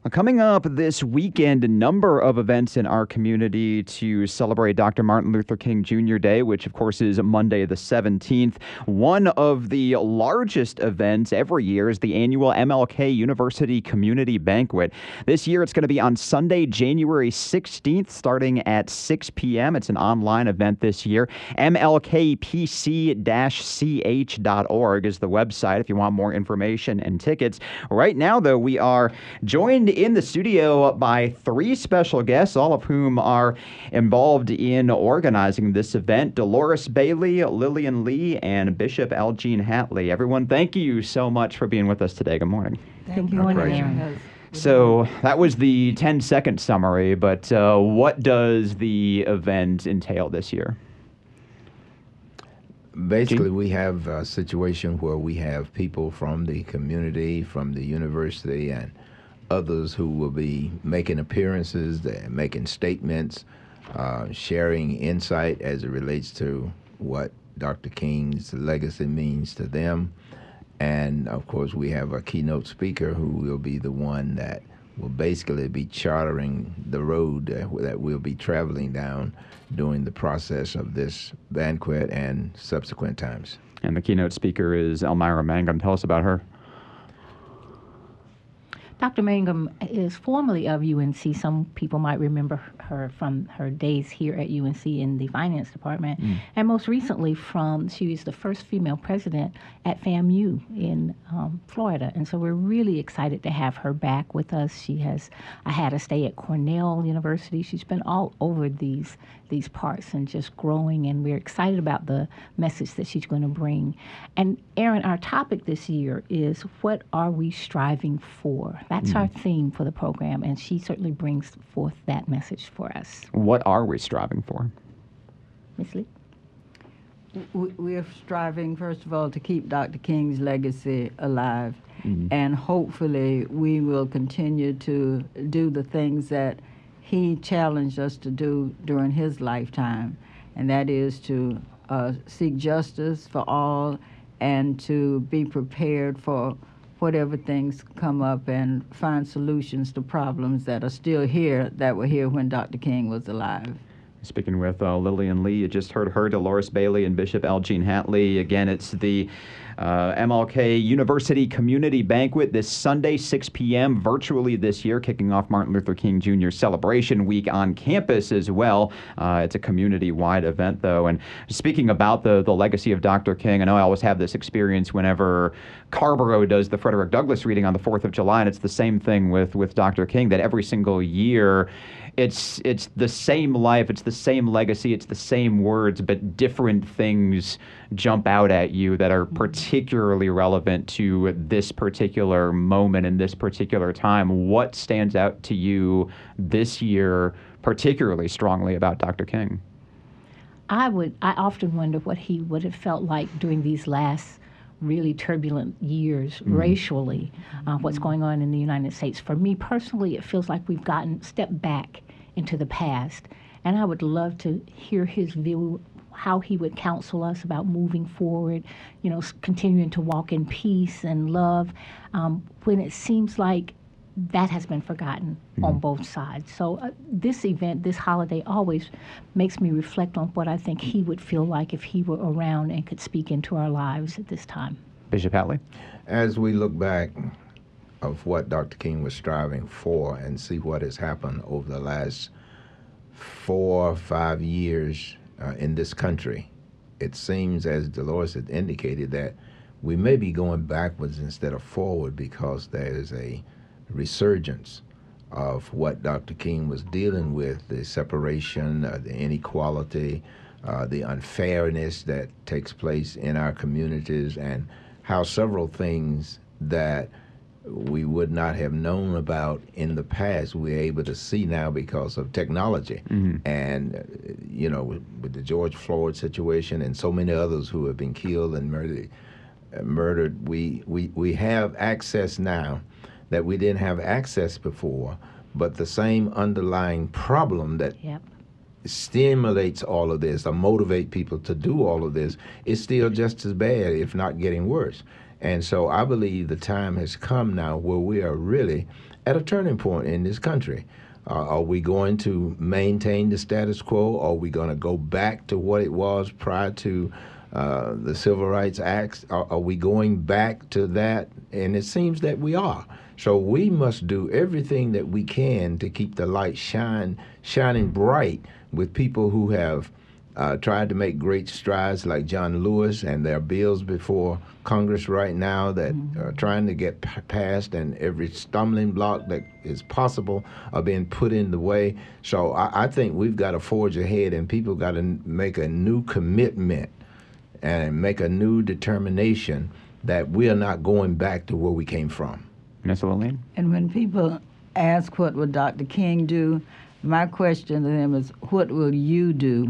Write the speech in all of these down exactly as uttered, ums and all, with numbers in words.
Coming up this weekend, a number of events in our community to celebrate Doctor Martin Luther King Junior Day, which of course is Monday the seventeenth. One of the largest events every year is the annual M L K University Community Banquet. This year it's going to be on Sunday, January sixteenth, starting at six p.m. It's an online event this year. M L K P C C H dot org is the website if you want more information and tickets. Right now, though, we are joined in the studio by three special guests, all of whom are involved in organizing this event: Dolores Bailey, Lillian Lee, and Bishop Elgene Hatley. Everyone, thank you so much for being with us today. Good morning. Thank you. Good morning. So that was the ten-second summary, but uh, what does the event entail this year? Basically, Gene? we have a situation where we have people from the community, from the university, and others who will be making appearances, they're making statements, uh, sharing insight as it relates to what Doctor King's legacy means to them. And, of course, we have a keynote speaker who will be the one that will basically be chartering the road uh, that we'll be traveling down during the process of this banquet and subsequent times. And the keynote speaker is Elmira Mangum. Tell us about her. Doctor Mangum is formerly of U N C. Some people might remember her from her days here at U N C in the finance department. Mm. And most recently from, she was the first female president at FAMU in um, Florida. And so we're really excited to have her back with us. She has I had a stay at Cornell University. She's been all over these these parts and just growing, and we're excited about the message that she's going to bring. And Aaron, our topic this year is, what are we striving for? That's mm. our theme for the program, and she certainly brings forth that message for us. What are we striving for? Miz Lee? We're striving, first of all, to keep Doctor King's legacy alive, mm-hmm. and hopefully we will continue to do the things that he challenged us to do during his lifetime, and that is to uh, seek justice for all and to be prepared for whatever things come up and find solutions to problems that are still here, that were here when Doctor King was alive. Speaking with uh, Lillian Lee, you just heard her, Dolores Bailey, and Bishop Elgene Hatley. Again, it's the uh, M L K University Community Banquet this Sunday, six p.m., virtually this year, kicking off Martin Luther King Junior Celebration Week on campus as well. Uh, it's a community-wide event, though. And speaking about the, the legacy of Doctor King, I know I always have this experience whenever Carrboro does the Frederick Douglass reading on the fourth of July, and it's the same thing with, with Doctor King, that every single year It's it's the same life, it's the same legacy, it's the same words, but different things jump out at you that are particularly relevant to this particular moment in this particular time. What stands out to you this year particularly strongly about Doctor King? I would. I often wonder what he would have felt like during these last really turbulent years mm-hmm. racially, uh, what's going on in the United States. For me personally, it feels like we've gotten stepped back into the past, and I would love to hear his view, how he would counsel us about moving forward, you know, continuing to walk in peace and love, um, when it seems like that has been forgotten mm-hmm. on both sides. So uh, this event, this holiday, always makes me reflect on what I think he would feel like if he were around and could speak into our lives at this time. Bishop Hatley? As we look back of what Doctor King was striving for and see what has happened over the last four or five years uh, in this country, it seems, as Dolores had indicated, that we may be going backwards instead of forward, because there is a resurgence of what Doctor King was dealing with, the separation, uh, the inequality, uh, the unfairness that takes place in our communities, and how several things that we would not have known about in the past, we're able to see now because of technology. Mm-hmm. And, uh, you know, with, with the George Floyd situation and so many others who have been killed and murdered, uh, murdered, we, we, we have access now that we didn't have access before, but the same underlying problem that yep. stimulates all of this or motivate people to do all of this is still just as bad, if not getting worse. And so I believe the time has come now where we are really at a turning point in this country. Uh, are we going to maintain the status quo? Are we going to go back to what it was prior to uh, the Civil Rights Acts? Are, are we going back to that? And it seems that we are. So we must do everything that we can to keep the light shine, shining bright with people who have uh, tried to make great strides, like John Lewis, and there are bills before Congress right now that mm-hmm. are trying to get p- passed, and every stumbling block that is possible are being put in the way. So I, I think we've got to forge ahead, and people got to n- make a new commitment and make a new determination that we are not going back to where we came from. Miz Lillian? And when people ask what would Doctor King do, my question to them is, what will you do?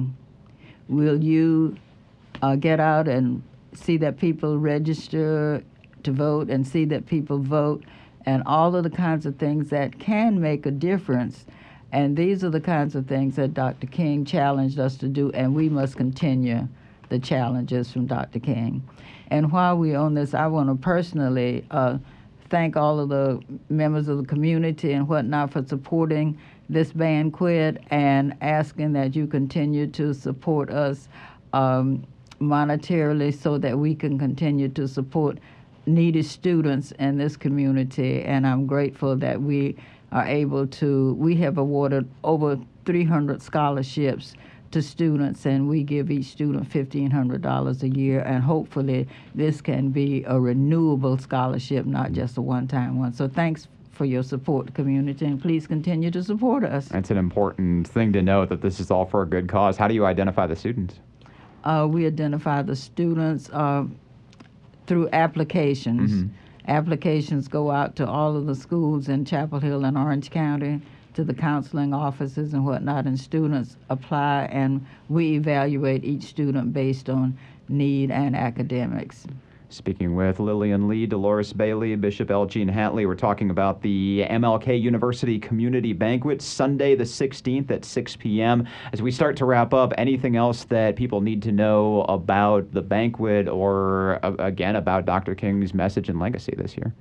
Will you uh, get out and see that people register to vote and see that people vote and all of the kinds of things that can make a difference? And these are the kinds of things that Doctor King challenged us to do, and we must continue the challenges from Doctor King. And while we're on this, I want to personally uh, thank all of the members of the community and whatnot for supporting this banquet and asking that you continue to support us um, monetarily so that we can continue to support needy students in this community. And I'm grateful that we are able to, we have awarded over three hundred scholarships to students, and we give each student fifteen hundred dollars a year, and hopefully this can be a renewable scholarship, not just a one-time one. So thanks for your support, community, and please continue to support us. It's an important thing to note that this is all for a good cause. How do you identify the students? Uh, we identify the students uh, through applications. Mm-hmm. Applications go out to all of the schools in Chapel Hill and Orange County, to the counseling offices and whatnot, and students apply, and we evaluate each student based on need and academics. Speaking with Lillian Lee, Dolores Bailey, Bishop Elgene Hatley, we're talking about the M L K University Community Banquet, Sunday the sixteenth at six p.m. As we start to wrap up, anything else that people need to know about the banquet or, uh, again, about Doctor King's message and legacy this year?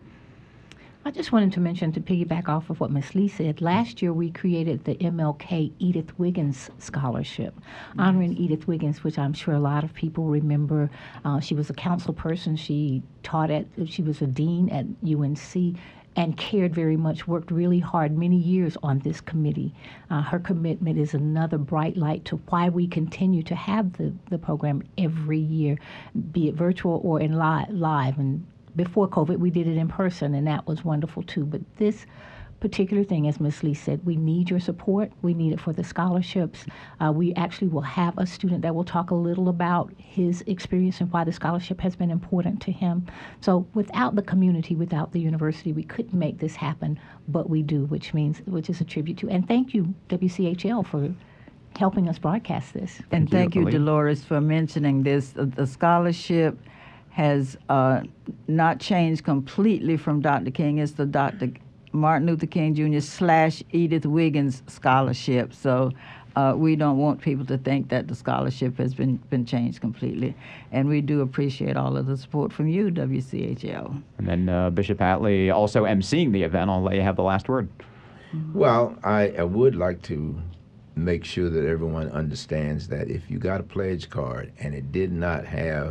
I just wanted to mention, to piggyback off of what Miz Lee said, last year we created the M L K Edith Wiggins Scholarship, mm-hmm. honoring Edith Wiggins, which I'm sure a lot of people remember. Uh, she was a council person. She taught at, she was a dean at U N C and cared very much, worked really hard many years on this committee. Uh, her commitment is another bright light to why we continue to have the, the program every year, be it virtual or in li- live. And before COVID, we did it in person, and that was wonderful too. But this particular thing, as Miz Lee said, we need your support. We need it for the scholarships. Uh, we actually will have a student that will talk a little about his experience and why the scholarship has been important to him. So without the community, without the university, we couldn't make this happen, but we do, which means, which is a tribute to. And thank you, W C H L, for helping us broadcast this. And thank you, Dolores, for mentioning this. The scholarship has uh, not changed completely from Doctor King. It's the Doctor Martin Luther King Junior slash Edith Wiggins Scholarship. So uh, we don't want people to think that the scholarship has been, been changed completely. And we do appreciate all of the support from you, W C H L. And then uh, Bishop Hatley also emceeing the event. I'll let you have the last word. Well, I, I would like to make sure that everyone understands that if you got a pledge card and it did not have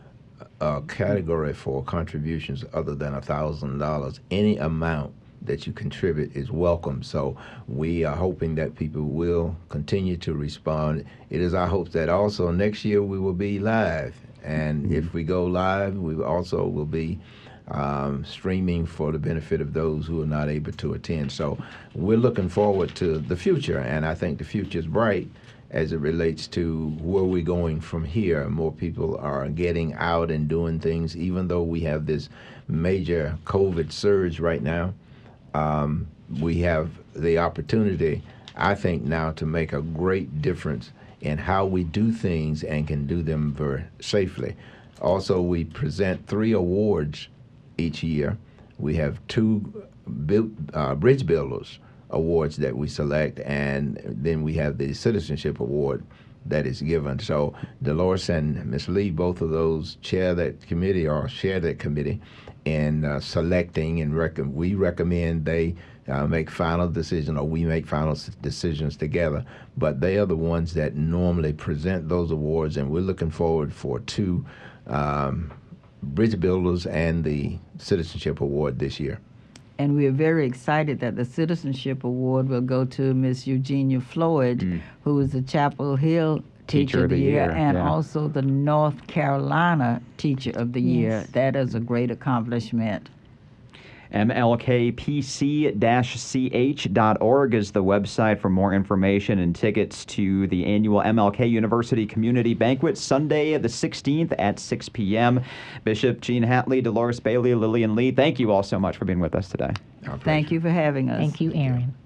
a category for contributions other than one thousand dollars, any amount that you contribute is welcome. So we are hoping that people will continue to respond. It is our hope that also next year we will be live. And mm-hmm. if we go live, we also will be um, streaming for the benefit of those who are not able to attend. So we're looking forward to the future, and I think the future is bright as it relates to where we're going from here. More people are getting out and doing things, even though we have this major COVID surge right now. Um, we have the opportunity, I think, now to make a great difference in how we do things and can do them very safely. Also, we present three awards each year. We have two build, uh, bridge builders awards that we select, and then we have the citizenship award that is given. So Dolores and Miz Lee, both of those chair that committee or share that committee in uh, selecting, and rec- we recommend they uh, make final decisions, or we make final s- decisions together. But they are the ones that normally present those awards, and we're looking forward for two um, Bridge Builders and the Citizenship Award this year. And we are very excited that the Citizenship Award will go to Miss Eugenia Floyd, Mm. who is the Chapel Hill Teacher, of the Year, and yeah. also the North Carolina Teacher of the Year. Yes. That is a great accomplishment. M L K P C C H dot org is the website for more information and tickets to the annual M L K University Community Banquet, Sunday the sixteenth at six p.m. Bishop Gene Hatley, Dolores Bailey, Lillian Lee, thank you all so much for being with us today. Our Thank pleasure. you for having us. Thank you, Aaron.